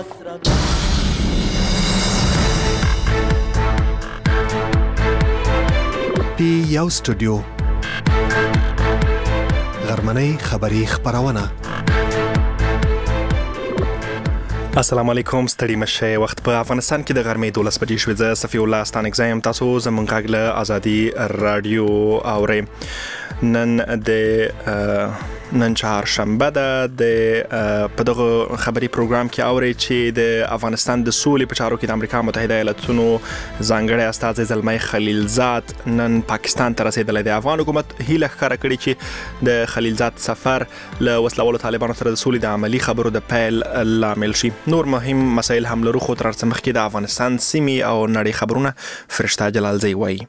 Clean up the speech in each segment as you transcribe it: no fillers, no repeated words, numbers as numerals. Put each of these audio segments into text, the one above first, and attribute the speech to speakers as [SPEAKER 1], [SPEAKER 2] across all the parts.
[SPEAKER 1] پی یو سټوډیو غرمنۍ خبری خبرونه. السلام علیکم، ستړي مشه. وخت په افغانستان کې د غرمې 12 بجې شوې. زه صفی الله ستانګزایم. تاسو زمونږ غږ له ازادي رادیو اورئ. نن چهارشنبه ده. په دغه خبري پروګرام کې اورئ چې د افغانستان د سولې په چارو کې د امریکا متحده ایالاتونو ځانګړی استازی زلمی خلیلزاد نن پاکستان ته رسیدلی دی. افغان حکومت هیله ښکاره کړې چې د خلیلزاد سفر له وسلوالو طالبانو سره د سولې د عملی خبرو د پیل لامل شي. نور مهم مسایل هم لرو، خو تر څه مخکې د افغانستان سیمې او نړۍ خبرونه فرشته جلالزی وایي.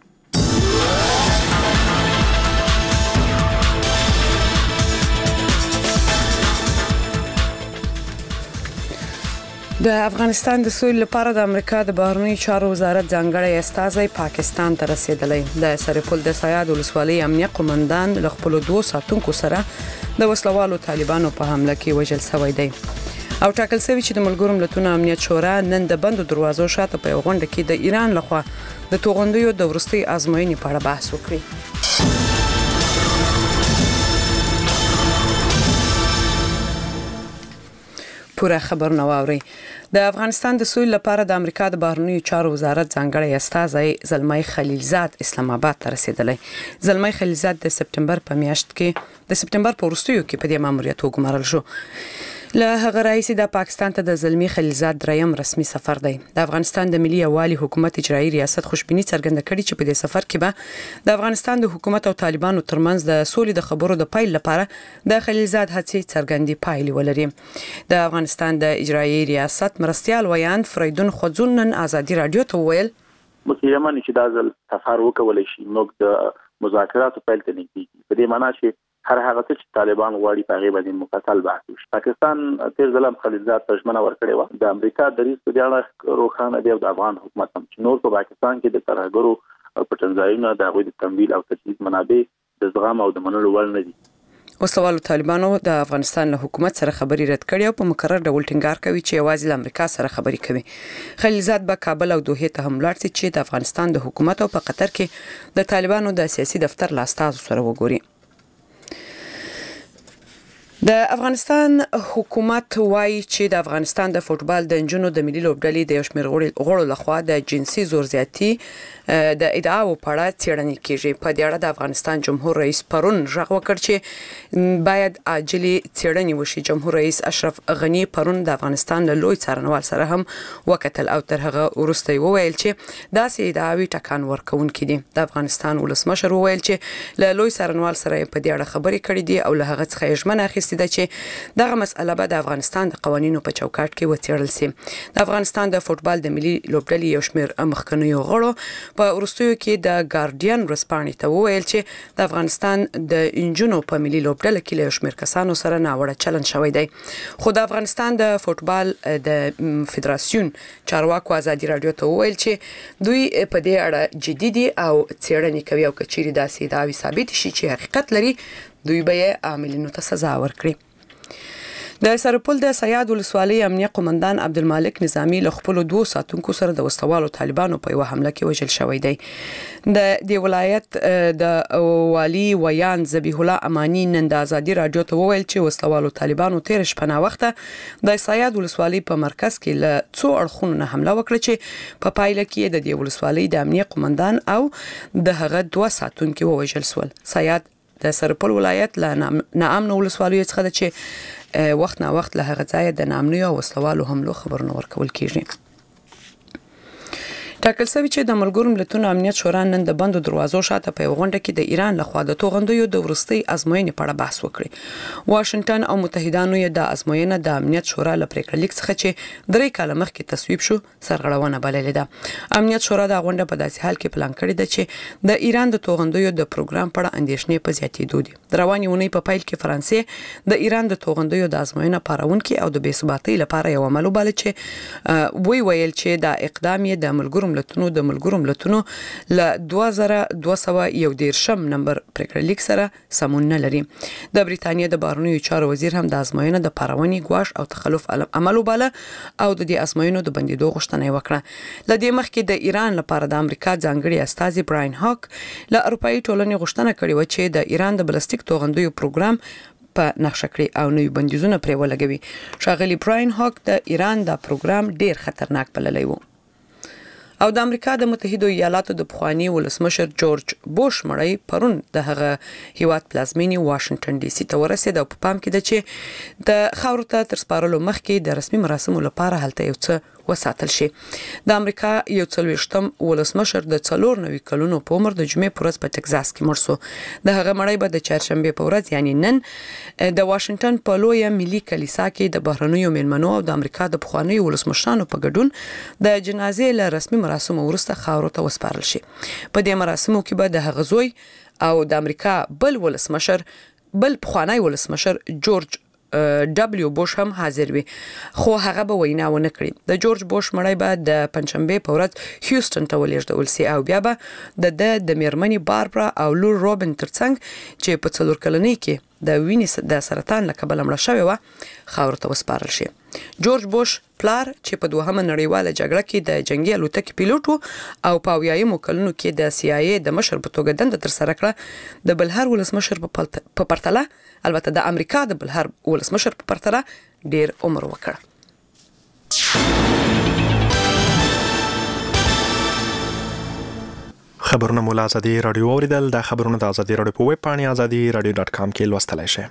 [SPEAKER 2] د افغانستان د سولې لپاره د امریکا د بهرنیو چارو وزارت ځانګړی استازی پاکستان ته رسیدلی. د سرپل د سیاد ولسوالۍ امنیه قومندان له خپل 2 ساتونکو سره د وسلوالو طالبانو په حمله کې وژل شوی دی او ټاکل شوی چې د ملګرو ملتونو امنیت شورا نن د بندو دروازو شاته په غونډه کې د ایران لخوا د توغندیو د ورستي ازموینې په اړه بحث وکړي. پوره خبرونه واوري. د افغانستان د سولې لپاره د امریکا د بهرنیو چارو وزارت ځانګړی استازی زلمی خلیلزاد اسلام آباد ته رسیدلی. زلمی خلیلزاد د سپتمبر په وروستیو کې په دې ماموریت وګمارل شو. له هغه راهیسې د پاکستان ته د زلمی خلیلزاد دریم رسمي سفر دی. د افغانستان د ملي یووالي حکومت اجرایي ریاست خوشبینی څرګنده کړې چې په دې سفر کې به د افغانستان د حکومت او طالبانو ترمنځ د سولې د خبرو د پیل لپاره د خلیلزاد هڅې څرګندې پایلې ولري. د افغانستان د اجرایي ریاست مرستیال ویاند فریدون خوځون نن ازادي رادیو ته وویل
[SPEAKER 3] مسلمان چې دا ځل سفر وکولای شي موږ د مذاکراتو پیل ته نږدې په دې معنی چې هر هغه څه چې طالبان غواړي په هغه باندې مفصل بحث وشي. پاکستان تیر ځل خلیلزاد ته ژمنه ورکړې و. د امریکا دریځ په اړه روښانه دی او د افغان حکومت هم چې نور په پاکستان کې د ترهګرو پټنځایونو د هغوی د تمویل او تجهیز منابع د زغم او د منلو وړ نه دي.
[SPEAKER 2] وسلوالو طالبانو د افغانستان له حکومت سره خبري رد کړې او په مقرر ډول ټینګار کوي چې یوازې له امریکا سره خبري کوي. خلیلزاد به کابل او دوحه ته هم لاړ شي چې د افغانستان د حکومت او په قطر کې د طالبانو د سیاسي دفتر له استازو سره وګوري. د افغانستان حکومت وایي چې د افغانستان د فوتبال د نجونو د ملي لوبډلې د یو شمېر غړو لخوا د جنسي زورزیاتي د ادعاو په اړه څېړنې کیږي. په دې اړه د افغانستان جمهور رئیس پرون غږ وکړ چې باید عاجلي څېړنې وشي. جمهور رئیس اشرف غنی پرون د افغانستان له لوی څارنوال سره هم وکتل او تر هغه وروسته وویل چې داسې ادعاوې ټکان ورکوونکې دي. د افغانستان ولسمشر وویل چې له لوی څارنوال سره په دې اړه خبرې کړې دي او له هغه څخه یې ژمنه اخیستې ده چې دغه مسأله به د افغانستان د قوانینو په چوکاټ کې وڅېړل شي. د افغانستان د فوتبال د ملي لوبډلې یو شمېر مخکنیو غړو په وروستیو کې د ګارډین ورځپاڼې ته وویل چې د افغانستان د انجونو په ملي لوبډله کې له یو شمېر کسانو سره ناوړه چلند شوی دی. خو د افغانستان د فوتبال د فدراسیون چارواکو ازادي رادیو ته وویل چې دوی په دې اړه جدي دي او څېړنې کوي او که چیرې داسې ادعاوې ثابت شي چې حقیقت لري دوی به عاملینو ته سزا ورکړي. د سرپل د سیاد ولسوالۍ امنیه قومندان عبدالمالک نظامی له خپل 2 ساتونکو سره د وسلوالو طالبانو په یو حمله کې وژل شوی دی. د ولایت د والی ویان ذبیح الله امانی نن د ازادي رادیو ته وویل چې وسلوالو طالبانو تیر شپه نا وخته د سیاد ولسوالۍ په مرکز کې له څو اړخونو حمله وکړه چې په پایله کې د ولسوالۍ د امنیه قومندان او د هغه 2 ساتونکو وژل شول. سیاد د سرپل ولایت له ناامن ولسوالیو څخه د چې وخت نا وخت له هغه ځای د نامنیو او وسلوالو حملو خبرونه ورکول کیږي. ټاکل شوی چې د ملګرو ملتونو امنیت شورا نن د بندو دروازو شاته په غونډه کې د ایران لخوا د توغندیو د ورستي ازموینې په اړه بحث وکړي. واشنگټن او متحدانو یې د ازموینې د امنیت شورا له پریکړې لیک څخه چې 3 کاله مخکې تصویب شو سرغړونه بللې ده. امنیت شورا د غونډه په داسې حال کې پلان کړی دی چې د ایران د توغندیو د پروګرام په اړه اندېښنې په زیاتېدو دي. د روانې اونۍ په پیل کې فرانسې د ایران د توغندیو د ازموینې پارونکو او د بې ثباتۍ لپاره یو عمل وباله چې ویل چې دا اقدام یې د ملګرو ملتونو د ملګرو ملتونو ل 2211 نمبر پریکړه لیک سره سمون نه لري. د بریتانیا د بهرنیو چارو وزیر هم د ازموینې د پارونی ګواښ او تخلف عمل وباله او د دې ازموینو د بندیدو غوښتنه وکړه. لدې مخکې د ایران لپاره د امریکا ځانګړي استازي براین هاک له اروپאי ټولنې غوښتنه کړې و چې د ایران د بلستیک توغندیو پروګرام په نقشه کړی او نوې بندیزونه پرې ولګوي. ښاغلي براین هاک د ایران دا پروګرام ډیر خطرناک بللی و. او د امریکا د متحده ایالاتو د پخوانی ولسمشر جورج بوش مړی پرون د هغه هیواد پلازمینی واشنگټن ډي سي ته ورسېد او په پام کې ده چې د خاورو ته تر سپارلو مخکې د رسمي مراسمو لپاره هلته یو څه وساتل شي. د امریکا یو 40م ولسمشر د 94 کلونو په عمر د جمعې پر ورځ په ټکزاس کې مړ شو. د هغه مړی به د چهارشنبه په ورځ یعنی نن د واشنگټن په لویه ملي کلیسا کې د بهرنیو میلمنو او د امریکا د پخوانیو ولسمشرانو په ګډون د جنازې له رسمي مراسمو وروسته خاورو ته وسپارل شي. په دې مراسمو کې به د هغه زوی او د امریکا بل پخوانی ولسمشر جورج دبلیو بوش هم حاضر وي، خو هغه به وینا ونه کړي. د جورج بوش مړی به د پنځشنبه په ورځ هیوستن ته ولېږدول شي او بیا به د میرمنې باربرا او لور روبن ترڅنګ چې په 4 کلنۍ کې د وینې د سرطان له کبله مړه شوې و خاورو ته وسپارل شي. جورج بوش پلار چې په دوهمه نړیواله جګړه کې د جنگي الوتکې پیلوټ او په 80مو کلونو کې د CIA د مشر په توګه دنده تر سره کړه، د بلهر ولسمشر په پرتله البته د امریکا د بلهر ولسمشر په پرتله ډیر عمر وکړ.
[SPEAKER 1] خبرونه مولا ازادي رادیو اوریدل. د خبرونو د ازادي رادیو په ویب پاڼه azadiradio.com کې لوستلای شئ.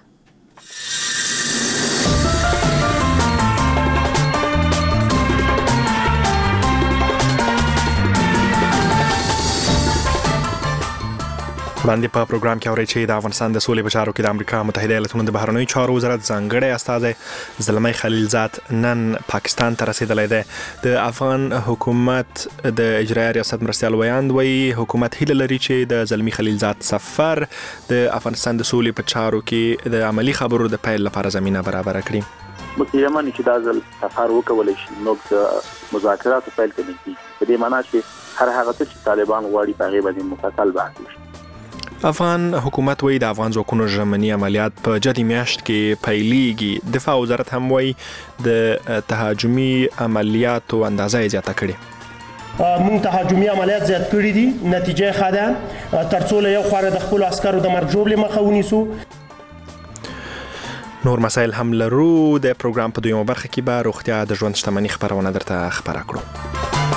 [SPEAKER 1] وړاندې په پروګرام کې اورئ چې د افغانستان د سولې په چارو کې د امریکا متحده ایالاتونو د بهرنیو چارو وزارت ځانګړی استازی زلمی خلیلزاد نن پاکستان ته رسیدلی دی. د افغان حکومت د اجرایي ریاست مرستیال ویاند وایي حکومت هیله لري چې د زلمی خلیلزاد سفر د افغانستان د سولې په چارو کې د عملی خبرو د پیل لپاره زمینه برابره کړي.
[SPEAKER 3] مکیمن چې دا ځل سفر وکولای شي نو د مذاکراتو پیل کوي. په دې معنی چې هر هغه څه چې طالبان غواړي په هغه باندې مفصل بحث وشي.
[SPEAKER 1] افغان حکومت وایي د افغان ځواکونو ژمني عملیات په جدي میاشت کې پیلېږي. دفاع وزارت هم وایي د تهاجمي عملیاتو اندازه یې زیاته کړې.
[SPEAKER 4] مونږ تهاجمي عملیات زیات کړي دي، نتیجه ښه ده، ترڅو له یو خوا د خپل عسکرو د مرګ ژوبلې مخه ونیسو.
[SPEAKER 1] نور مسایل هم لرو. د پروګرام په دویمه برخه کې به روغتیا د ژوند شتمنۍ خبرونه درته خبره کړو.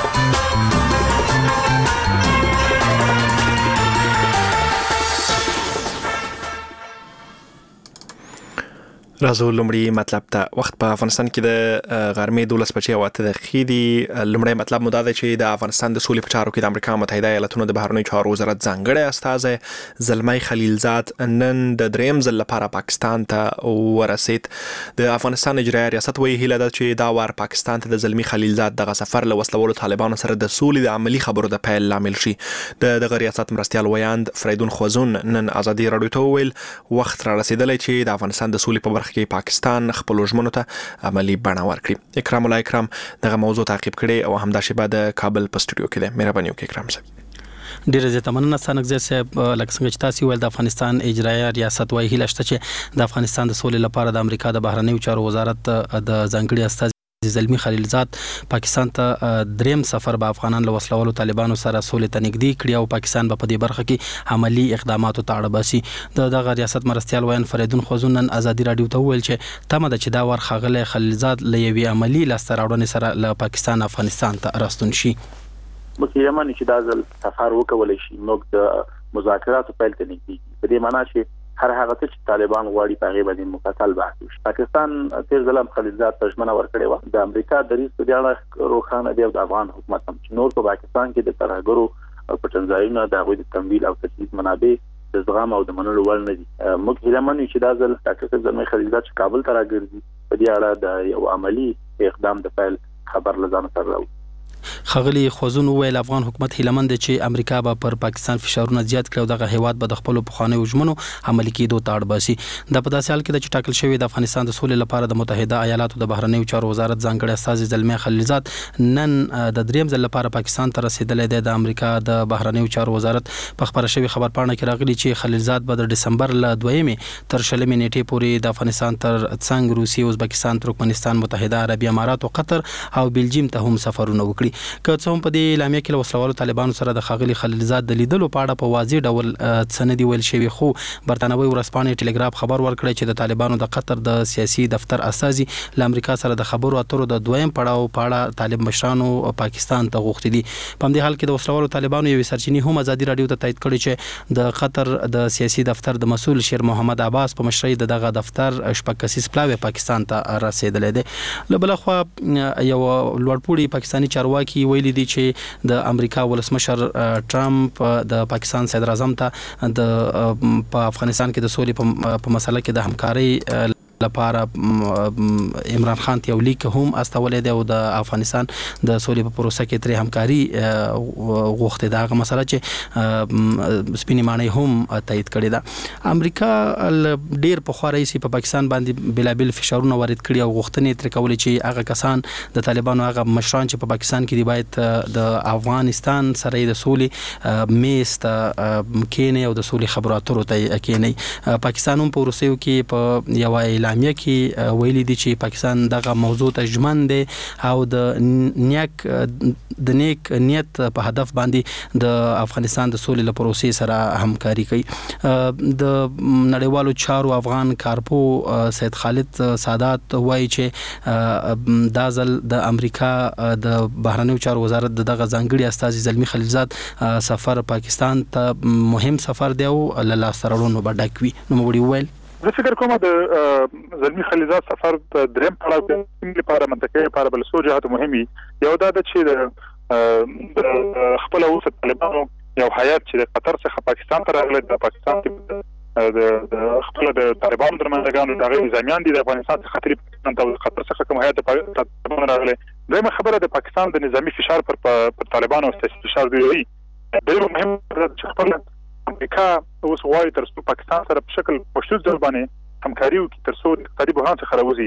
[SPEAKER 1] راځو لومړی مطلب ته. وخت په افغانستان کې د غرمې 12:08 دي. لومړی مطلب مو دا دی چې د افغانستان د سولې په چارو کې د امریکا متحده ایالاتونو د بهرنیو چارو وزارت ځانګړی استازی زلمی خلیلزاد نن د دریم ځل لپاره پاکستان ته ورسید. د افغانستان اجرایي ریاست وایي هیله ده چې دا وار پاکستان ته د زلمی خلیلزاد دغه سفر له وسلوالو طالبانو سره د سولې د عملی خبرو د پیل لامل شي. دغه ریاست مرستیال ویاند فریدون خوزون نن ازادي رادیو ته وویل وخت را رسیدلی چې د افغانستان د سولې په برخه کې پاکستان خپل ژمنو ته عملی بڼه ورکړي. اکرام الله اکرام دغه موضوع تعقیب کړي او همدا شی بعد کابل په سټوډیو کې ده. مهرباني وکړئ اکرام صاحب.
[SPEAKER 5] ډیره زیاته مننه سانګزه صاحب. لکه څنګه چې تاسو ویل د افغانستان اجرایي ریاست وايي هیله شته چې د افغانستان د سولې لپاره د امریکا د بهرنیو چارو وزارت د ځانګړي استازي زلمی خلیلزاد پاکستان ته دریم سفر به افغانان له وسلوالو طالبانو سره سولې ته نږدې کړي او پاکستان به په دې برخه کې عملی اقداماتو ته اړ باسي. دغه ریاست مرستیال ویاند فریدون خوزون نن ازادي رادیو ته وویل چې تمه ده چې دا ور ښاغلی خلیلزاد له یوې عملی لاسته راوړنې سره له پاکستان افغانستان ته راستون شي.
[SPEAKER 3] مکیمن چې دا ځل سفر وکولای شي نو د مذاکراتو پیل کوي. په دې معنی چې هر هغه څه چې طالبان غواړي په هغه باندې مفصل بحث وشي. پاکستان تیر ځل خلیلزاد ته ژمنه ورکړې و. د امریکا دریځ په اړه روښانه دی او د افغان حکومت هم چې نور په پاکستان کې د ترهګرو پټنځایونو د هغوی د تمویل او تجهیز منابع د زغم او د منلو وړ نه دي. موږ هیله منو چې دا ځل ډاکټر زلمی خلیلزاد چې کابل ته راګرځي په دې اړه د یو عملی اقدام د پیل خبر لزان سره راوړي.
[SPEAKER 5] خغلی خوځون ویل افغان حکومت هیلمند چې امریکا به پر پاکستان فشارونه زیات کړي او دغه هیواد به د خپل پخوانیو ژمنو عملي کېدو ته اړ باسي. د په داسې حال کې چې ټاکل شوی د افغانستان د سولې لپاره د متحده ایالاتو د بهرنیو چارو وزارت ځانګړی استازي زلمی خلیلزاد نن د دریم ځل لپاره پاکستان ته رسیدلی دی. د امریکا د بهرنیو چارو وزارت په خبره شوی خبرپاڼه کې راغلی چې خلیلزاد به د ډسمبر له 2 تر 20 نیټې پورې د افغانستان تر څنګ روسیې، ازبکستان، ترکمنستان، متحده عربي امارات او قطر او بلجیم ته هم سفرونه وکړي. که څه هم په دې اعلامیه کې له وسلوالو طالبانو سره د ښاغلي خلیلزاد د لیدلو په اړه په واضح ډول څه نه دي ویل شوي، خو برتانوي ورځپاڼې ټلګراف خبر ورکړی چې د طالبانو د قطر د سیاسي دفتر استازي له امریکا سره د خبرو اترو د دویم پړاو په اړه طالب مشرانو پاکستان ته غوښتي دي. په همدې حال کې د وسلوالو طالبانو یو سرچینی هم ازادي رادیو ته تایید کړی چې د قطر د سیاسي دفتر د مسؤل شیر محمد عباس په مشرۍ دغه دفتر شپږ کسیز پلاوی پاکستان ته رسیدلی دی. له بل خوا یو لوړپوړي پاکستاني چارواکي ویلي دي چې د امریکا ولسمشر ټرمپ د پاکستان صدر اعظم ته د په افغانستان کې د سولې په مسله کې د همکارۍ لپاره عمران خان ته یو لیک هم استولې دی او د افغانستان د سولې په پروسه کې ترې همکاري غوښتې ده. هغه مسله چې سپینې ماڼۍ هم تایید کړې ده. امریکا ډېر پخوا راهیسې په پاکستان باندې بېلابېل فشارونه وارد کړي او غوښتنې ترې کولې چې هغه کسان د طالبانو هغه مشران چې په پاکستان کې دي باید د افغانستان سره د سولې میز ته کېني او د سولې خبرو اترو ته کېني. پاکستان هم په وروستیو کې په یو اعلامیه کې ویلي دي چې پاکستان دغه موضوع ته ژمن دی او د نیک نیت په هدف باندې د افغانستان د سولې له پروسې سره همکاري کوي. د نړیوالو چارو افغان کارپو سید خالد سادات وایي چې دا ځل د امریکا د بهرنیو چارو وزارت دغه ځانګړي استازي زلمی خلیلزاد سفر پاکستان ته مهم سفر دی او له لاسته راوړنو به ډک وي. نو موږ ویل
[SPEAKER 6] زه فکر کوم د زلمی خلیلزاد سفر د دریم پړاو کې لپاره منطقي لپاره بل څه جهات مهمي. یو دا د چې د خپل اوس طالبانو یو حیات چې د قطر څخه پاکستان ته راغلی، د پاکستان کې د خپل د طالبانو درمندګانو دغه نظامیان دي د افغانستان څخه خطرې پاکستان ته د قطر څخه کوم حیات د طالبانو راغلی. دویمه خبره د پاکستان د نظامی فشار پر طالبانو او سیاسي فشار دی. ډېر مهم چې خپل امریکا اوس غواړي تر څو پاکستان سره په شکل مشروط ډول باندې همکاري وکړي تر څو د اقتصادي بحران څخه راوځي.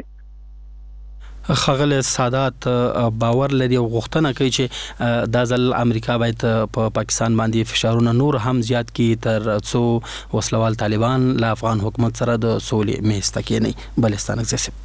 [SPEAKER 5] خغل سادات باور لري او غوښتنه کوي چې دا ځل امریکا باید په پاکستان باندې فشارونه نور هم زیات کړي تر څو وسلوال طالبان له افغان حکومت سره د سولې میز ته کېني. بلستان اکسیسب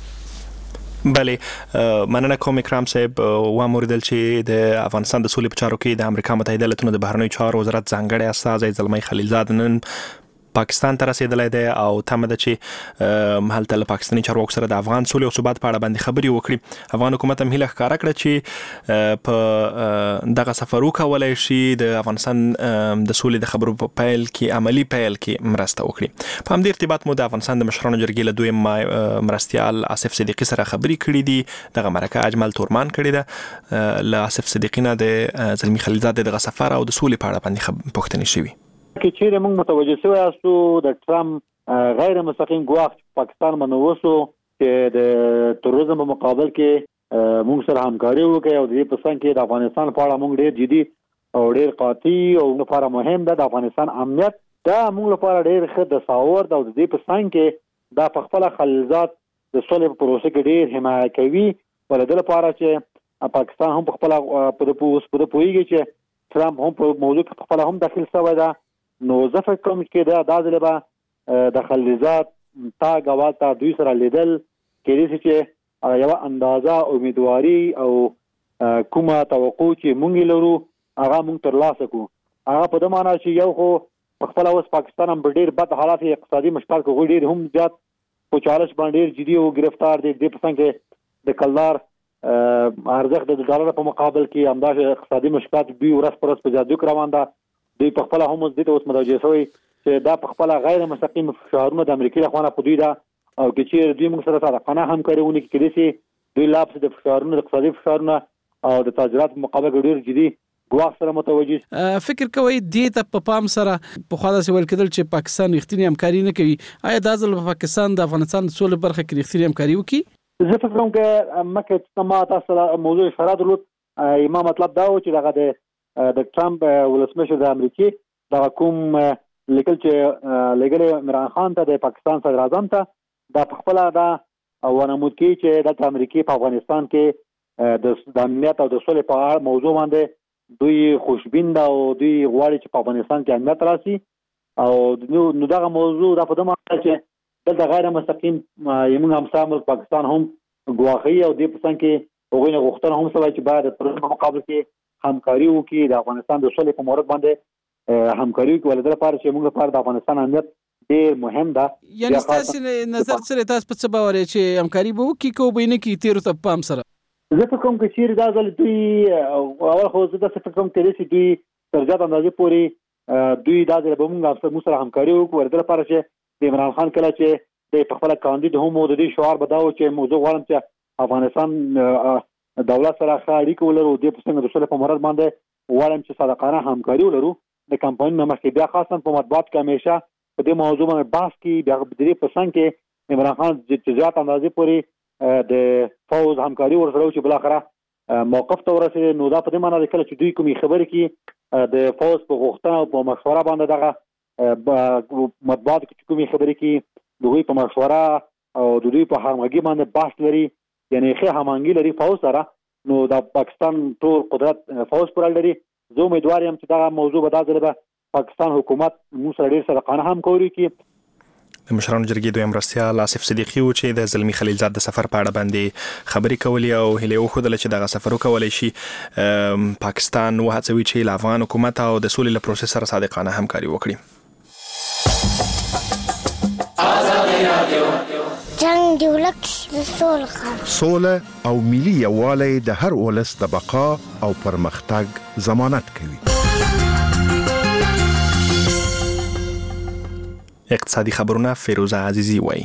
[SPEAKER 1] بله مننه کوم اکرام صاحب. و موردل چې د افغانستان د سولې په چارو کې د امریکا متحده ایالاتونو د بهرنیو چارو وزارت ځانګړی استازی زلمی خلیلزاد نن پاکستان ته رسیدلی دی او تمه ده چې هلته له پاکستاني چارواکو سره د افغان سولې او ثبات په اړه باندې خبرې وکړي. افغان حکومت هم هیله ښکاره کړه چې په دغه سفر وکولی شي د افغانستان د سولې د خبرو په پیل کې عملی پیل کې مرسته وکړي. په همدې ارتباط مو د افغانستان د مشرانو جرګې له دویم مرستیال آصف صدیقي سره خبرې کړې دي. دغه مرکه اجمل تورمان کړې ده. له آصف صدیقي نه د زلمی خلیلزاد دغه سفر او د سولې په اړه باندې پوښتنې شوي.
[SPEAKER 7] کې چې موږ متوجه شوی یاستو د ټرمپ غیر مستقیم ګواښ پاکستان باندې وسو چې د تروریزم په مقابل کې موږ سره همکاري وکړي او د دې په څنګ کې د افغانستان په اړه موږ ډېر جدي او ډېر قاطع او لپاره مهم ده. د افغانستان امنیت دا موږ لپاره ډېر ښه د ساور او د دې په څنګ کې دا په خپل خلیلزاد د سولې په پروسه کې ډېر حمایت کوي ولې لپاره چې پاکستان هم په خپل په پوهیږي چې ټرمپ هم په موضوع کې خپل هم داخل شوی ده. نو زه فکر کوم چې دا ځل به د خلیلزاد تا غواړ تا دوی سره لیدل کېږي چې یو اندازه امیدواري او کومه توقع چې مونږ لرو هغه مونږ ترلاسه کوو. هغه په دې معنی چې یو خو خپل اوس پاکستان هم ډېر بد حالات اقتصادي مشکلات کې ډېر هم زیات په چالش باندې جدي او گرفتار دي. د پسند کې د کلدار ارزښت د ډالر په مقابل کې همداسې اقتصادي مشکلات دوی ورځ پر ورځ په زیاتېدو روان ده. دوی په خپل هم د اوس متوجه شوی چې دا په خپل غیر مستقیم فشارونه د امریکا لخوا په دوی دا او چې دوی موږ سره صادقانه همکاري ونکړي کېدای دوی لاپس د فشارونو د اقتصادي فشارونو او د تاجرات مقابل ډېر جدي ګواښ سره متوجه.
[SPEAKER 8] فکر کوي دې ته په پام سره په خاطر چې ویل کېدل چې پاکستان رښتینی همکاري نه کوي. آیا دا ځل په پاکستان د افغانستان د سولې برخه کې رښتینی همکاري وکړي؟
[SPEAKER 7] زه فکر کوم چې مکه ما تاسو موضوع اشاره درلود ما مطلب دا و چې دغه د ټرمپ ولسمشر د امریکای دا کوم لیکل چې لګل عمران خان ته د پاکستان صدر اعظم ته دا په خپل دا ونمود کی چې د امریکای په افغانستان کې د امنیت او د سولې په اړه موضوع باندې دوی خوشبین دا او دوی غواړي چې په افغانستان کې امنیت راشي او نو دغه موضوع دا په دمه چې د غیر مستقیم یمن همسا ملک پاکستان هم ګواخي او د پسند کې وګینه غوښتنه هم سوي چې بعد د په مقابل کې همکاري وکړي د افغانستان د سولې په مورد باندې همکاري وکړي ولې لپاره چې موږ لپاره د افغانستان امنیت ډیر مهم ده.
[SPEAKER 8] یعنی تاسو نظر سره تاسو په څه باور چې همکاري به وکړي کو بینه کې تیر ته پام سره
[SPEAKER 7] زه په کوم کې چیرې دا ځل دوی اول خو زه د څه کوم کې چې دوی ترجات اندازې پوری دوی دا ځل به موږ سره همکاري وکړو ولې لپاره چې د عمران خان کله چې د خپل کاندید هم د دې شعار بداو چې موضوع غواړم چې افغانستان دولت سره اړیکې ولرو د پښتنو د سولې په مراد باندې غواړم چې صادقانه همکاري ولرو د کمپاین مخکې بیا خاصا په مطبوعات کې همیشه په دې موضوع باندې بحث کې بیا د دې پسند کې عمران خان چې ځات اندازې پوری د فوز همکاري ورسره چې بل اخره موقف ته ورسېد نو دا په دې معنی ده کله چې دوی کومي خبرې کې د فوز په غوښتنه او په مشوره باندې دغه مطبوعات کې کومي خبرې کې دوی په مشوره او دوی په همغږي باندې بحث لري یعنی ښه همغږي لري فوز سره نو د پاکستان ټول قدرت فوز پر لري زه امیدوار یم چې دا موضوع به د پاکستان حکومت موږ سره ډیر سره همکاري کوي.
[SPEAKER 1] د مشرانو جرګې دویم مرستیال آصف صدیقي و چې د زلمی خلیلزاد د سفر په اړه باندې خبرې کولې او هیله وښودله چې دغه سفر وکولای شي پاکستان وهڅوي چې له افغان حکومت او د سولې له پروسس سره صادقانه همکاري وکړي.
[SPEAKER 9] جنگ دی ولک سوله او ملي یووالی د هر ولس د بقا او پرمختګ ضمانت کوي.
[SPEAKER 1] اقتصادي خبرونه فیروزه عزیزی وایي.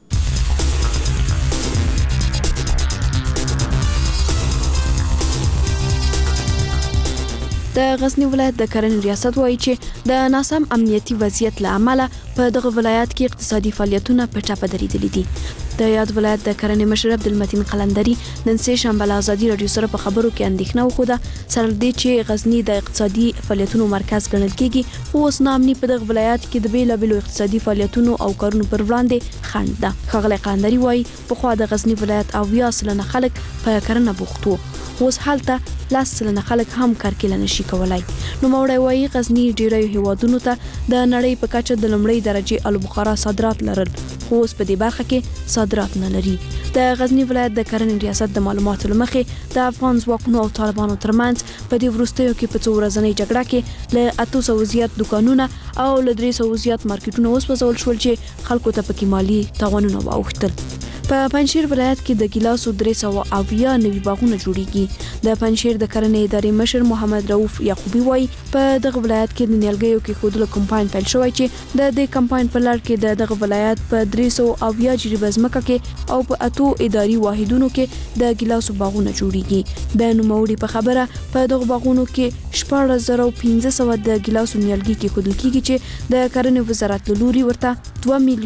[SPEAKER 10] د غزنی ولایت د کرنې ریاست وایي چې د ناسم امنیتي وضعیت له امله په دغه ولایت کې اقتصادي فعالیتونه په ټاپه درېدلي دي. د یاد ولایت د کرنې مشر عبدالمتین قلندري نن سه شنبه له ازادي رادیو سره په خبرو کې اندېښنه وښوده سره دې چې غزنی د اقتصادي فعالیتونو مرکز ګڼل کېږي خو اوس نامني په دغه ولایت کې د بیلابیلو اقتصادي فعالیتونو او کارونو پر وړاندې خنډ ده. ښاغلی قلندري وایي پخوا د غزنی ولایت 80% خلک په کرنه بوخت وو اوس حالته 10% خلک هم کارکله نشي کولای. نو موړی وایي غزنی ډیرو هیوادونو ته د نړۍ په کچه د لومړۍ درجه البخارا صادرات لرل خو اوس په دې برخه کې صادرات نه لري. د غزنی ولایت د کرنې ریاست د معلوماتو لمخې د افغان ځواکونو او طالبانو ترمنځ په دې وروستیو کې په څو ورځنۍ جګړه کې له 800 زیات دکانونه او له 300 زیات مارکیټونه وسوځول شول چې خلکو ته پکې مالی تاوانونه واوښتل. په پنځشیر ولایت کې د ګیلاسو 380 نوي باغونه جوړیږي. د پنځشیر د کرنې ادارې مشر محمد رؤف یعقوبی وایي په دغه ولایت کې د نیالګیو کې خودلو کمپاین پیل شوی چې د دې کمپاین په لړ کې دغه ولایت په 380 جریبه ځمکه کې او په 8 اداري واحدونو کې د ګیلاسو باغونه جوړیږي. د نوموړي په خبره په دغه باغونو کې 14500 د ګیلاسو نیالګي کې خودل کېږي چې د کرنې وزارت له لوري ورته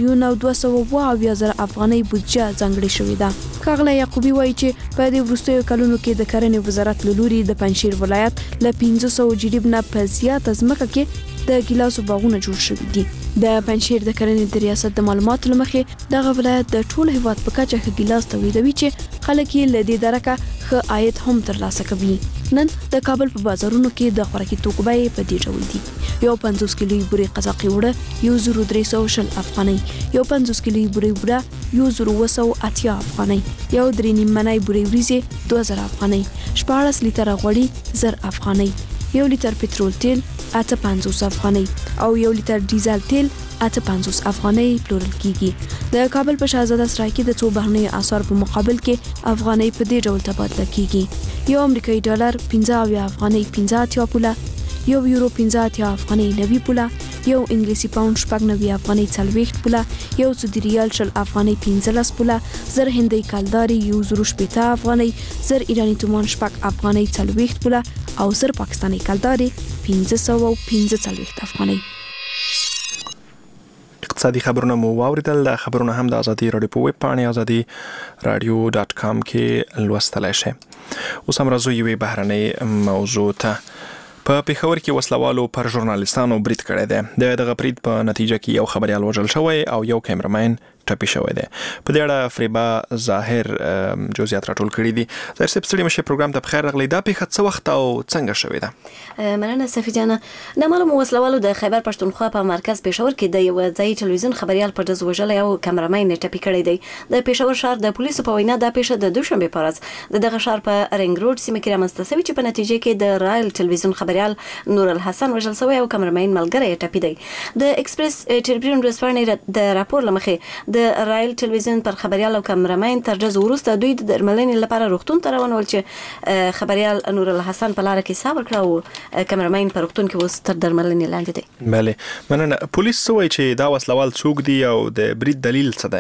[SPEAKER 10] 2,220,000 افغانۍ بودجه ځانګړې شوې ده. ښاغلی یعقوبی وایي چې په دې وروستیو کلونو کې د کرنې وزارت له لوري د پنځشیر ولایت له 500 جریب نه په زیاته ځمکه کې د ګیلاسو باغونه جوړ شوي دي. د پنځشیر د کرنې د ریاست د معلوماتو لمخې دغه ولایت د ټول هیواد په کچه ښه ګیلاس تولیدوي چې خلک یې له دې درکه ښه عاید هم ترلاسه کوي. نن د کابل په بازارونو کې د خوراکي توکو بیې په دې ډول دي. یو 50 کیلویي بوري قزاقي وړه 1300 افغانۍ، یو 50 کیلویي بوري وړه 1280 افغانۍ، یو 3 منای بوري وریځې 2000 افغانۍ، 14 لیټره غوړي 1000 افغانۍ، یو لیټر پټرول تیل 850 افغانۍ او یو لیټر ډیزل تیل 850 افغانۍ پلورل کیږي. د کابل په شاهزاده سرای کې د څو بهرنیو اسعار په مقابل کې افغانۍ په دې ډول تبادله کیږي. یو امریکایي ډالر 15 افغانۍ 15 پوله، یو یورو 15 افغانۍ 90 پوله، یو انګلیسي پاوند 90 افغانۍ 40 پوله، یو سعودي ریال 10 افغانۍ 15 پوله، زر هندۍ کلداري 180 افغانۍ، زر ایرانی تومان 10 افغانۍ 40 پوله او زر پاکستاني کلداري 515 افغانۍ.
[SPEAKER 1] اقتصادي خبرونه مو واوریدل. د خبرونه هم د ازادي رادیو په ویب پاڼه azadi-radio.com کې لوستلای شئ. اوس هم راځو یوې بهرنۍ موضوع ته. په پیښور کې وسلوالو پر ژورنالیستانو برید کړی دی. دغه برید په نتیجه کې یو خبريال وژل شوی او یو کیمرمین ټپي شوی دی. په دې اړه فریبا ظاهر جزئیات راټول کړي دي. ظاهر صاحب ستړي مشه پروګرام ته بخیر راغلی. دا پیښه څه وخت او څنګه شوې ده؟
[SPEAKER 11] مننه صفی جانه. د معلومه وسلوالو د خیبر پښتونخوا په مرکز پېښور کې د یو ځای ټلویزیون خبريال پر دز وژل او کیمرمین ټپي کړی دی. د پېښور شهر د پولیسو په وینا دا پیښه د دوشنبه په ورځ د دغه شهر په رنګ روډ سیمه کې رامنځته شوې چې په نتیجه کې د رایل ټلویزیون خبريال نور الحسن وژل شوی او کیمرمین ملګری ټپي دی. د ایکسپریس ټریبیون ورځپاڼې د راپور لمخې د رایل ټلویزیون پر خبريال او کیمرمین تر جز وروسته دوی د درملنې لپاره روغتون ته روان ول چې خبريال نور الحسن په لار کې صبر کړ او کیمرمین په روغتون کې اوس تر درملنې لاندې دی.
[SPEAKER 1] بله مننه. پولیس څه وایي چې دا وسلوال څوک دی او د برید دلیل څه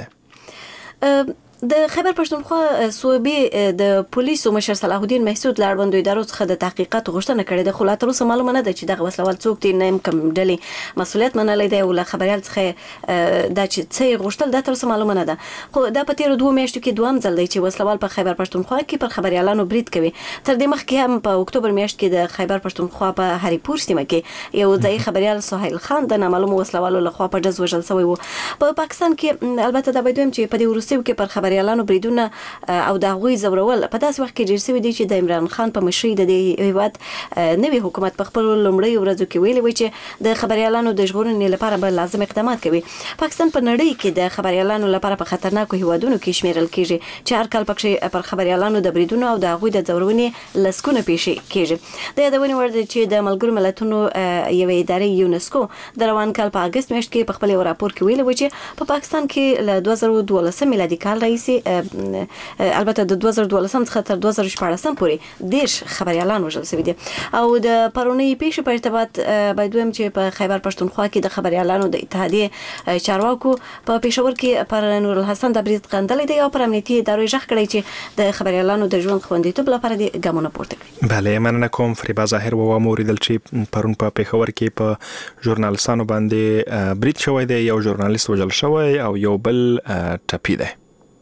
[SPEAKER 1] دی؟
[SPEAKER 11] د خیبر پښتونخوا صوبې د پولیسو مشر صلاح الدین محسود لاړوندو ادارو څخه د تحقیقات غوښتنه کړې ده، خو لا تر اوسه معلومه نه ده چې دغه وسلوال څوک دی، نه کوم ډلې مسؤلیت منلی دی او له خبريال څخه دا چې څه غوښتل دا تر اوسه معلومه نه ده. خو دا په تیرو 2 میاشتو کې دوام ځل دی چې وسلوال په خیبر پښتونخوا کې پر خبريالانو برید کوي. تر دې مخکې هم په اکتوبر میاشت کې د خیبر پښتونخوا په هریپور سیمه کې یو ځای خبريال سهیل خان د نامعلومه وسلوالو لخوا په جز وژل شوی و. په پاکستان کې البته دا باید ویم چې په دې وروستیو کې پر خبريالانو بریدونه او د هغوی زورول په داسې وخت کې ډیر شوي دي چې د عمران خان په مشرۍ د دې هیواد نوي حکومت په خپل لومړۍ ورځو کې ویلي و چې د خبريالانو د ژغورنې لپاره به لازم اقدامات کوي. پاکستان په نړۍ کې د خبريالانو لپاره په خطرناکو هیوادونو کې شمیرل کیږي چې هر کال پکې پر خبريالانو د بریدونو او د هغوی د زورونې لسکونه پیښ کیږي. د یادونې وړ دی چې د ملګرو ملتونو یوې ادارې یونسکو د روان کال په اگست میاشت کې په خپل راپور کې ویلي و چې په پاکستان کې له 2012 میلادي کال راهیسې البته د 2012 څخه تر 2014 پورې 10 خبريالان وژل شوي دي. او د پرونی پیښې په ارتباط باید ویم چې په خیبر پښتونخوا کې د خبريالانو د اتحادیې چارواکو په پېښور کې پر نور الحسن د برید غندلې دی او پر امنیتي ادارو ژغ کړی چې د خبريالانو د ژوند خوندیتوب لپاره د ګامونه پورته کړي.
[SPEAKER 1] بله مننه کوم. فریبا ظاهر و موریدل چې پرون په پېښور کې په ژورنالستانو باندې برید شوی دی، یو ژورنالیست وژل شوی او یو بل ټپي دی.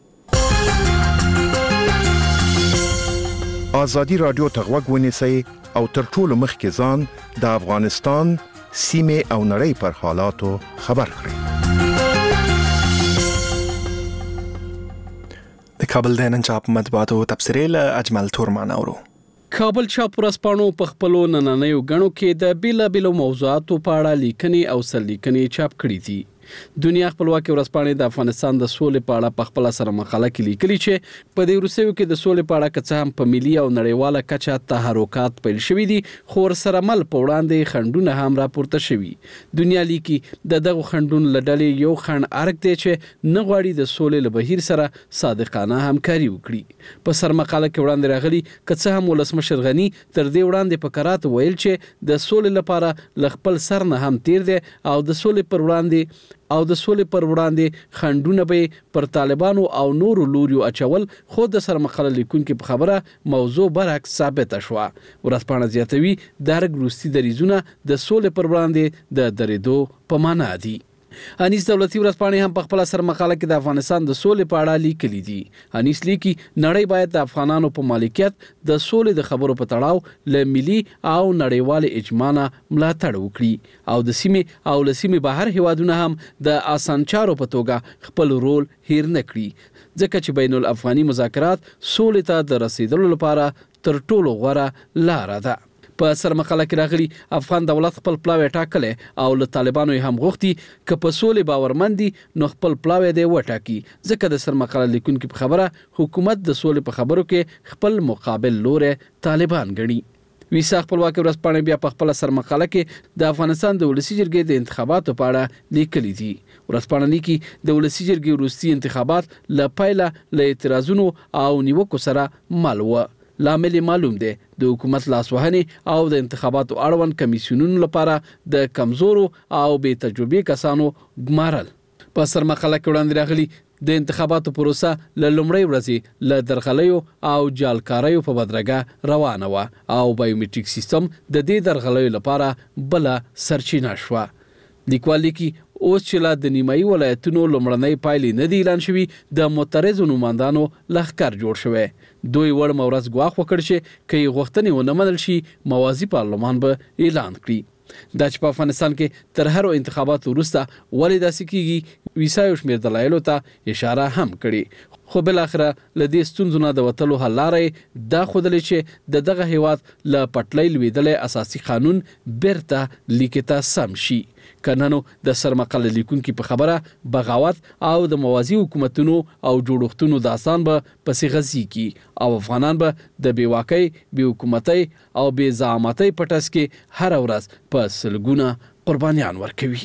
[SPEAKER 9] ازادي رادیو ته غوږ ونیسئ او تر ټولو مخکې ځان د افغانستان سیمې او نړۍ پر حالاتو خبر کړئ.
[SPEAKER 1] د کابل د نن چاپ مطبوعاتو تبصرې له اجمل تورمان اورو.
[SPEAKER 8] کابل چاپ ورځپاڼو په خپلو نننیو غنو کې د بیلابیلو موضوعاتو په اړه لیکنې او سرلیکنې چاپ کړې دي. دنیا خپلواکي ورځپاڼې د افغانستان د سولې په اړه په خپل سره مقاله کې لیکلي چې په دې وروستیو کې د سولې په اړه که هم په ملي او نړیواله کچه تحرکات پیل شوي دي، خو ورسره مل په وړاندې خنډونه هم راپورته شوي. دنیا لیکي د دغو خنډونو له ډلې یو خنډ ارګ دی چې نه غواړي د سولې له بهیر سره صادقانه همکاري وکړي. په سر مقاله کې وړاندې راغلي که هم ولسمشر غني تر دې وړاندې په کرات ویل چې د سولې لپاره له خپل سر نه هم تیر دی او د سولې پر وړاندې خنډونه به پر طالبانو او نورو لوريو اچول، خو د سر مقاله لیکونکو په خبره موضوع برعکس ثابت شوه. ورځپاڼه زیاتوي درګ روسي دریزونه د سولې پر وړاندې د درېدو په معنا دي. انیس دولتي ورځپاڼې هم په خپل سر مقاله کې د افغانستان د سولې په اړه لیکلي دي. انیس لیکي نړۍ باید د افغانانو په مالکیت د سولې د خبرو په تړاو له ملي او نړیوال اجماع ملاتړ وکړي او د سیمې او له سیمې بهر هیوادونه هم د اسانچارو په توګه خپل رول هیر نه کړي، ځکه چې بین الافغاني مذاکرات سولې ته د رسیدلو لپاره تر ټولو غوره لار ده. په سر مقاله کې راغلي افغان دولت خپل پلاوی ټاکلی او له طالبانو هم غوښتي که په سولې باورمندي نو خپل پلاوی دی وټاکي، ځکه د سر مقاله لیکونکو په خبره حکومت د سولې په خبرو کې خپل مقابل لوري طالبان ګڼي. ویسا خپلواکي ورځپاڼې بیا په خپل سر مقاله کې د افغانستان د ولسي جرګې د انتخاباتو په اړه لیکلي دي. ورځپاڼه لیکي د ولسي جرګې وروستي انتخابات له پیله له اعتراضونو او نیوکو سره مل و. لامل معلوم دی د حکومت لاسوهنې او د انتخاباتو اړوند کمیسیونونو لپاره د کمزورو او بې تجربې کسانو ګمارل. په سر مقاله کې وړاندې راغلي د انتخاباتو پروسه له لومړۍ ورځې له درغلیو او جالکاریو په بدرګه روانه وه او بایومټریک سیستم د دې درغلیو لپاره بل سرچینه شوه. لیکوال لیکي اوس چې لا د نیمایي ولایتونو لومړنۍ پایلې نه دي اعلان شوي د معترضو نمایندانو لښکر جوړ شوی. دوی وړ مورز ګواښ وکړ چې که یې غوښتنې ونه منل شي موازي پارلمان به اعلان کړي. دا چې په افغانستان کې تر هرو انتخاباتو وروسته ولې داسې کیږي ویسا یو شمېر دلایلو ته اشاره هم کړې. خو بل اخره ل دې ستونزو نه د وتلو حل لارې دا خودلې چې د دغه هیواد ل پټلۍ لویدلې اساسي قانون بیرته لیکته سم شي. کننو د سرمقاله لیکونکو په خبره بغاوت او د موازی حکومتونو او جوړښتونو داستان به پسې غزي کی او افغانان به د بیواکۍ بې حکومتۍ او بې زعامتۍ په ټس کې هر ورځ په سلګونه قربانیان ورکوي.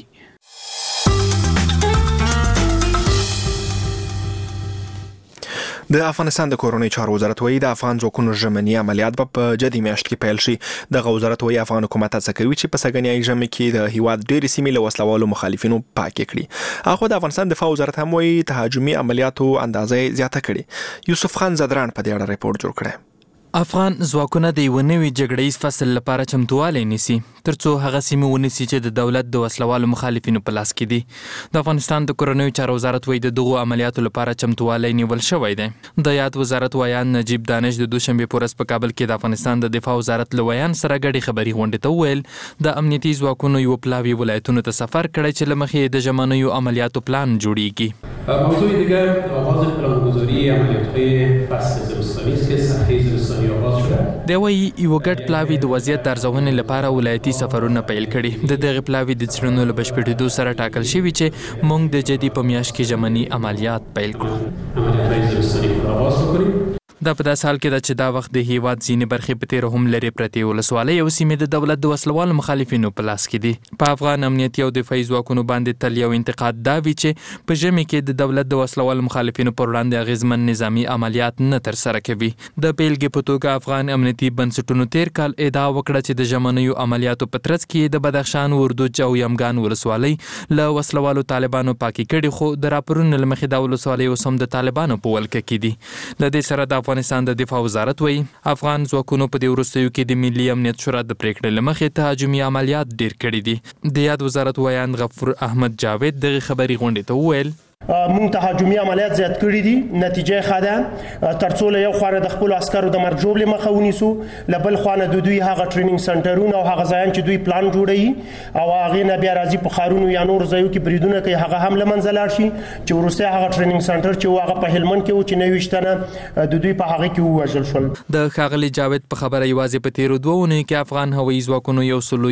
[SPEAKER 1] د افغانستان د کورنۍ چارو وزارت وایي د افغان ځواکونو ژمني عملیات به په جدي میاشت کې پیل شي. دغه وزارت وایي افغان حکومت هڅه کوي چې په سږنیایي ژمي کې د هیواد ډېرې سیمې له وسلوالو مخالفینو پاکې کړي. هغه د افغانستان دفاع وزارت هم وایي تهاجمي عملیاتو اندازې زیاته کړي. یوسف خان زدران په دې اړه ریپورت جوړ کړی.
[SPEAKER 12] افغان ځواکونه د یو نوي جګړیز فصل لپاره چمتووالی نیسي ترڅو هغه سیمې ونیسي چې د دولت د وسلوالو مخالفینو په لاس کې دي. د افغانستان د کورنیو چارو وزارت وایي د دغو عملیاتو لپاره چمتووالی نیول شوی دی. د یاد وزارت ویان نجیب دانش د دوشنبه په ورځ په کابل کې د افغانستان د دفاع وزارت له ویان سره ګډې خبري غونډې ته وویل د امنیتي ځواکونو یو پلاوی ولایتونو ته سفر کړی چې له مخې د ژمنیو عملیاتو پلان جوړیږي.
[SPEAKER 13] موضوع دیگر آغاز پلانگذاری عملیات‌های فصل زمستانی است که صفحه زمستانی آغاز شده.
[SPEAKER 12] دی وایي یو ګډ پلاوی د وضعیت د ارزونې لپاره ولایتي سفرونه پیل کړي. د دغه پلاوی د څېړنو له بشپړېدو سره ټاکل شوي چې موږ د جدي په میاشت کې ژمني عملیات پیل کړو.
[SPEAKER 13] عملیات‌های زمستانی را آغاز بکنیم.
[SPEAKER 12] دا په داسې حال کې ده چې دا وخت د هیواد ځینې برخې په تېره هم لرې پرتې ولسوالۍ او سیمې د دولت د وسلوالو مخالفینو په لاس کې دي. په افغان امنیتي او دفاعي ځواکونو باندې تل یو انتقاد دا وي چې په ژمي کې د دولت د وسلوالو مخالفینو پر وړاندې اغیزمن نظامي عملیات نه ترسره کوي. د بیلګې په توګه افغان امنیتي بنسټونو تېر کال ادعا وکړه چې د ژمنیو عملیاتو په ترڅ کې د بدخشان وردوج او یمګان ولسوالۍ له وسلوالو طالبانو پاکي کړي خو د راپورونو له مخې دا ولسوالۍ اوس هم د طالبانو په ولکه کې دي. له دې سره د افغانستان د دفاع وزارت وایي افغان ځواکونو په دې وروستیو کې د ملي امنیت شورا د پریکړې له مخې تهاجمي عملیات ډېر کړي دي. د یاد وزارت ویان غفور احمد جاوید دغه خبري غونډې ته وویل
[SPEAKER 4] مونږ تهاجمي عملیات زیات کړي دي. نتیجه ښه ده ترڅو له یو خوا د خپل عسکرو د مرګ ژوبلې مخه ونیسو، له بل خوا نه دوی هغه ټریننګ سنټرونه او هغه ځایان چې دوی پلان جوړوي او هغې نه بیا راځي په ښارونو یا نور ځایو کې بریدونه کوي هغه هم له منځه لاړ شي. چې وروستی هغه ټریننګ سنټر چې و هغه په هلمند کې و چې 29 تنه د دوی په هغه کې ووژل شول.
[SPEAKER 12] د ښاغلي جاوید په خبره یوازې په تیرو 2 اونیو کې افغان هوایي ځواکونو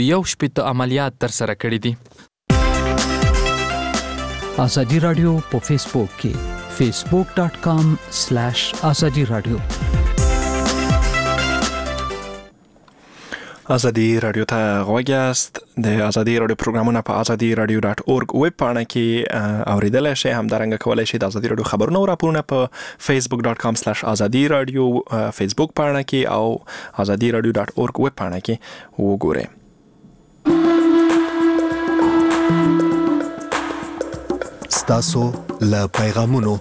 [SPEAKER 12] 101 عملیات ترسره کړي دي.
[SPEAKER 14] آزادی رادیو په فیسبوک کې facebook.com/azadi radio.
[SPEAKER 1] آزادی رادیو ته غوږ یاست. د آزادی رادیو پروګرامونه په azadi.radio.org ویب پاڼه کې اوریدلای شئ. همدارنګه کولای شئ د آزادی رادیو خبرونه او راپورونه په facebook.com/azadi radio فیسبوک پاڼه کې او azadi.radio.org ویب پاڼه کې وګورئ.
[SPEAKER 15] ستاسو له پیغامونو.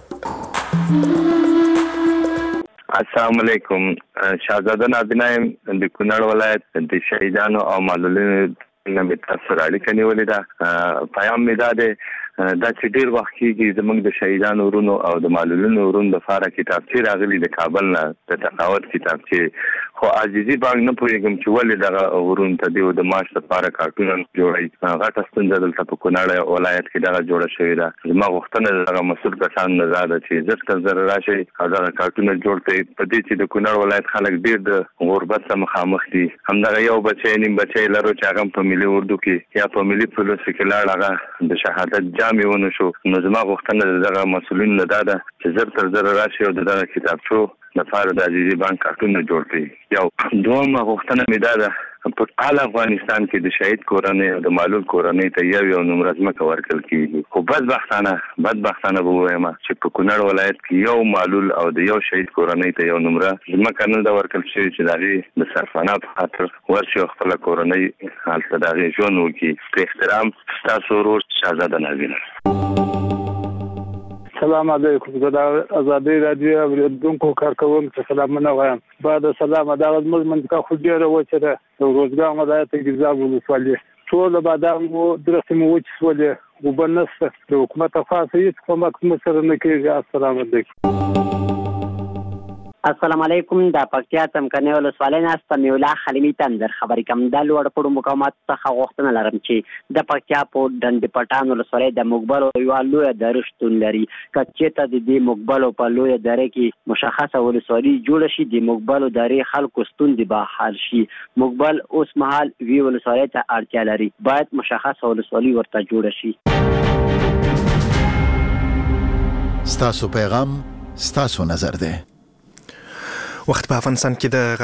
[SPEAKER 16] السلام علیکم. شاهزاده نابینا د کونړ ولایت د شهیدانو او معلولینو نه تاسو اړیکه نیولې ده. پیغام می ده دا چې ډیر وخت کېږي زموږ د شهیدانو ورونو او د معلولینو ورونو لپاره کتابچې راغلي د کابل نه د تقاوت کتابچې، خو عاجزي باندې نه پوهېږم چې ولې دغه ورونو ته دیو د معاش لپاره کارتونه جوړوي. غټه ستونزه دلته په کونړ ولایت کې دغه جوړه شوې ده. زما غوښتنه دغه مسؤل کسان نه ده چې زر تر زر راشي او دغه کارتونه جوړ کړي. په دې چې د کونړ ولایت خلک ډیر د غربت سره مخامخ دي. همدغه یو بچی نیم بچی لرو چې هغه په ملي اردو کې یا په ملي پولیسو کې لاړ هغه د شهادت جامې ونه شو. نو زما غوښتنه دغه مسؤلین نه ده چې زر تر زر راشي او دغه کتابچو لپاره د عزیزي بانک کارتونه جوړ کړي. یو دویمه غوښتنه مې ده په ټول افغانستان کې د شهید کورنۍ او د معلول کورنۍ ته یو نمره ځمکه ورکړل کېږي. خو بدبختانه به ووایم چې په کونړ ولایت کې یو معلول او د یو شهید کورنۍ ته یو نمره ځمکه نه ده ورکړل شوې چې د هغې د سرپناه په خاطر ورشي او خپله کورنۍ هلته د هغې ژوند وکړي. په احترام ستاسو ورور شهزاده نابینا.
[SPEAKER 17] السلام علیکم. زه د آزادۍ راډیو اوریدونکو کارکوونکو ته سلامونه وایم. بعد سلام دا زموږ منطقه خو ډېره وچه ده. د روزګان ولایت ګیزاب ولسوالي ټول بادام درسته مو وچولې وبنسته د حکومت خاصه هیڅ کومه مسره نه کېږي. السلام علیکم.
[SPEAKER 18] السلام علیکم. د پکتیا څمکنیو ولسوالۍ نه سمیع الله خلیمي تندر خبرې کوم. د لوړ پړو مقامات څخه غوښتنه لرم چې د پکتیا په ډنډ پټان ولسوالۍ د مقبل یو لوی درې شتون لري. کچېته د دې مقبل په لوی درې کې مشخصه ولسوالۍ جوړ شي، د مقبل درې خلکو ستوندې به حل شي. مقبل اوس مهال وی ولسوالۍ ته اړتیا لري، باید مشخصه ولسوالۍ ورته جوړ شي.
[SPEAKER 15] ستاسو پیغام ستاسو نظر ده.
[SPEAKER 1] وخت په افغانستان کې د